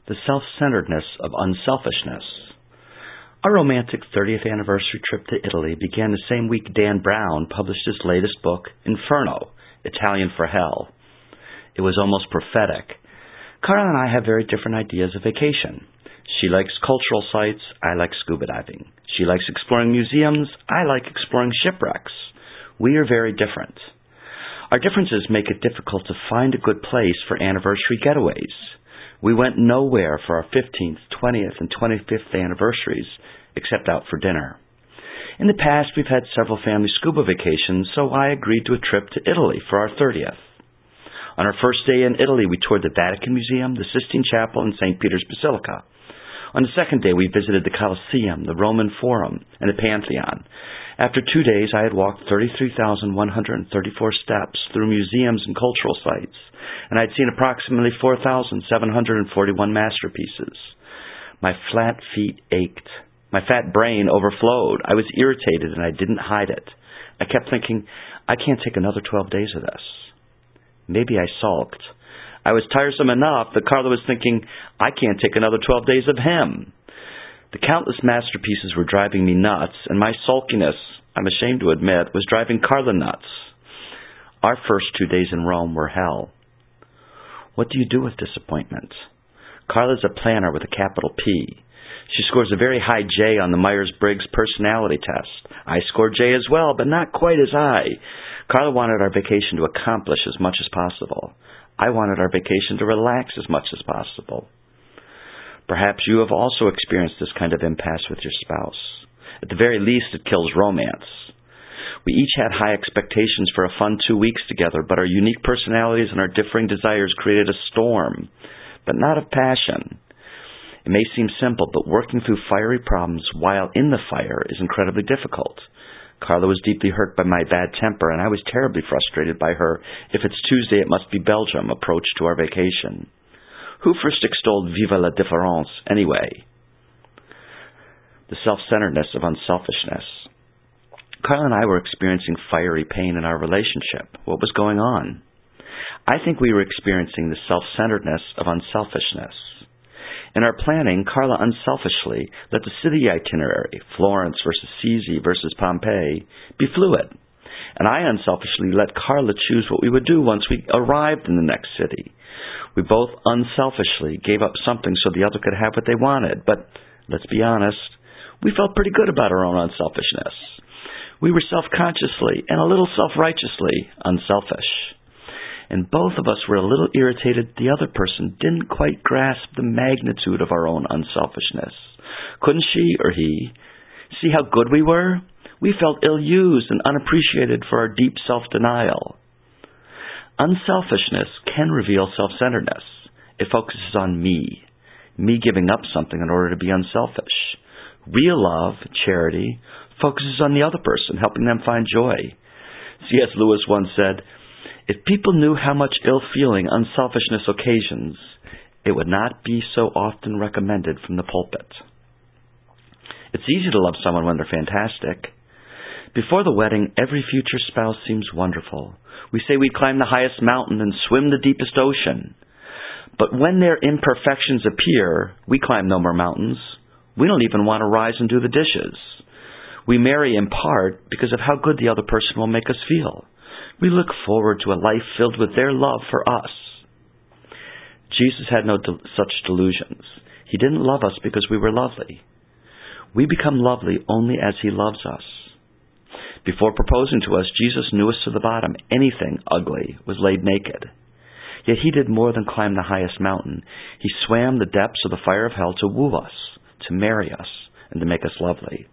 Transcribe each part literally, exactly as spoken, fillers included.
The Self-Centeredness of Unselfishness. Our romantic thirtieth anniversary trip to Italy began the same week Dan Brown published his latest book, Inferno, Italian for Hell. It was almost prophetic. Carla and I have very different ideas of vacation. She likes cultural sites, I like scuba diving. She likes exploring museums, I like exploring shipwrecks. We are very different. Our differences make it difficult to find a good place for anniversary getaways. We went nowhere for our fifteenth, twentieth, and twenty-fifth anniversaries, except out for dinner. In the past, we've had several family scuba vacations, so I agreed to a trip to Italy for our thirtieth. On our first day in Italy, we toured the Vatican Museum, the Sistine Chapel, and Saint Peter's Basilica. On the second day, we visited the Colosseum, the Roman Forum, and the Pantheon. After two days, I had walked thirty-three thousand one hundred thirty-four steps through museums and cultural sites, and I'd seen approximately four thousand seven hundred forty-one masterpieces. My flat feet ached. My fat brain overflowed. I was irritated, and I didn't hide it. I kept thinking, I can't take another twelve days of this. Maybe I sulked. I was tiresome enough that Carla was thinking, I can't take another twelve days of him. The countless masterpieces were driving me nuts, and my sulkiness, I'm ashamed to admit, was driving Carla nuts. Our first two days in Rome were hell. What do you do with disappointment? Carla's a planner with a capital P. She scores a very high J on the Myers-Briggs personality test. I scored J as well, but not quite as high. Carla wanted our vacation to accomplish as much as possible. I wanted our vacation to relax as much as possible. Perhaps you have also experienced this kind of impasse with your spouse. At the very least, it kills romance. We each had high expectations for a fun two weeks together, but our unique personalities and our differing desires created a storm, but not of passion. It may seem simple, but working through fiery problems while in the fire is incredibly difficult. Carla was deeply hurt by my bad temper, and I was terribly frustrated by her "if it's Tuesday, it must be Belgium" approach to our vacation. Who first extolled "Vive la différence" anyway? The self-centeredness of unselfishness. Carla and I were experiencing fiery pain in our relationship. What was going on? I think we were experiencing the self-centeredness of unselfishness. In our planning, Carla unselfishly let the city itinerary, Florence versus Assisi versus Pompeii, be fluid. And I unselfishly let Carla choose what we would do once we arrived in the next city. We both unselfishly gave up something so the other could have what they wanted. But let's be honest, we felt pretty good about our own unselfishness. We were self-consciously and a little self-righteously unselfish. And both of us were a little irritated the other person didn't quite grasp the magnitude of our own unselfishness. Couldn't she or he see how good we were? We felt ill-used and unappreciated for our deep self-denial. Unselfishness can reveal self-centeredness. It focuses on me, me giving up something in order to be unselfish. Real love, charity, focuses on the other person, helping them find joy. C S Lewis once said, "If people knew how much ill-feeling unselfishness occasions, it would not be so often recommended from the pulpit." It's easy to love someone when they're fantastic. Before the wedding, every future spouse seems wonderful. We say we'd climb the highest mountain and swim the deepest ocean. But when their imperfections appear, we climb no more mountains. We don't even want to rise and do the dishes. We marry in part because of how good the other person will make us feel. We look forward to a life filled with their love for us. Jesus had no de- such delusions. He didn't love us because we were lovely. We become lovely only as He loves us. Before proposing to us, Jesus knew us to the bottom. Anything ugly was laid naked. Yet He did more than climb the highest mountain. He swam the depths of the fire of hell to woo us, to marry us, and to make us lovely.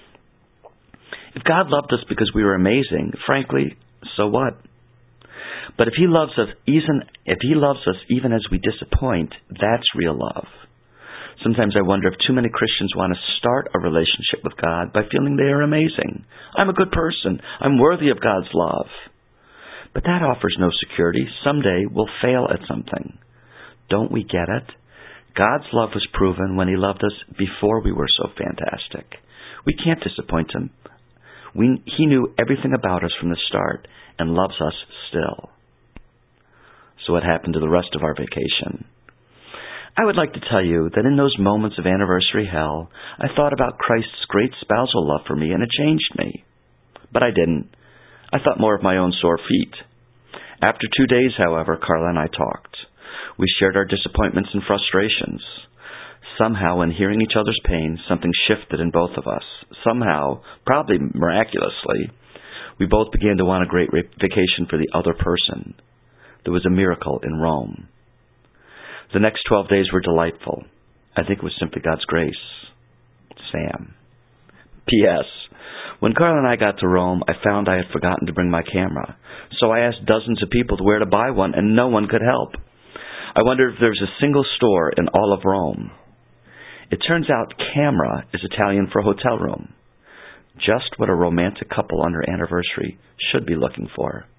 If God loved us because we were amazing, frankly, so what? But if He loves us, even if He loves us even as we disappoint, that's real love. Sometimes I wonder if too many Christians want to start a relationship with God by feeling they are amazing. I'm a good person. I'm worthy of God's love. But that offers no security. Someday we'll fail at something. Don't we get it? God's love was proven when He loved us before we were so fantastic. We can't disappoint Him. We, he knew everything about us from the start and loves us still. So what happened to the rest of our vacation? I would like to tell you that in those moments of anniversary hell, I thought about Christ's great spousal love for me, and it changed me. But I didn't. I thought more of my own sore feet. After two days, however, Carla and I talked. We shared our disappointments and frustrations. Somehow, in hearing each other's pain, something shifted in both of us. Somehow, probably miraculously, we both began to want a great vacation for the other person. There was a miracle in Rome. The next twelve days were delightful. I think it was simply God's grace. Sam. P S. When Carla and I got to Rome, I found I had forgotten to bring my camera. So I asked dozens of people where to buy one, and no one could help. I wondered if there was a single store in all of Rome. It turns out camera is Italian for hotel room. Just what a romantic couple on their anniversary should be looking for.